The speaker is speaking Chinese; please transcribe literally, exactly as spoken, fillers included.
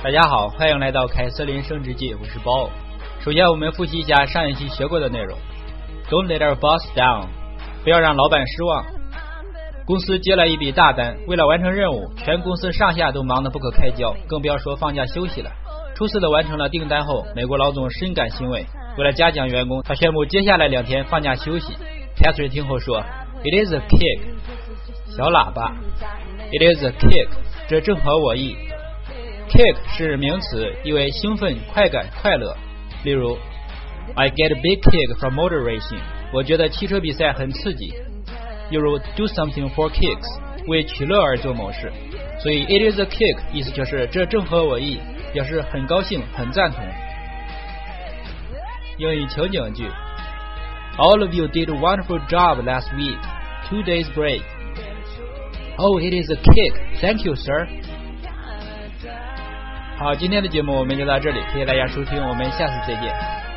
大家好，欢迎来到凯瑟琳升职记，我是包。首先我们复习一下上一期学过的内容。 Don't let our boss down， 不要让老板失望。公司接了一笔大单，为了完成任务，全公司上下都忙得不可开交，更不要说放假休息了。出色的完成了订单后，美国老总深感欣慰，为了嘉奖员工，他宣布接下来两天放假休息。 Catherine 听后说 It is a kick， 小喇叭。 It is a kick， 这正合我意。 Kick 是名词，意为兴奋、快感、快乐。例如 I get a big kick from motor racing， 我觉得汽车比赛很刺激。又如 do something for kicks， 为取乐而做某事。所以 it is a kick 意思就是这正合我意，表示很高兴、很赞同。英语情景句 All of you did a wonderful job last week. Two days break. Oh, it is a kick. Thank you, sir. 好，今天的节目我们就到这里，谢谢大家收听，我们下次再见。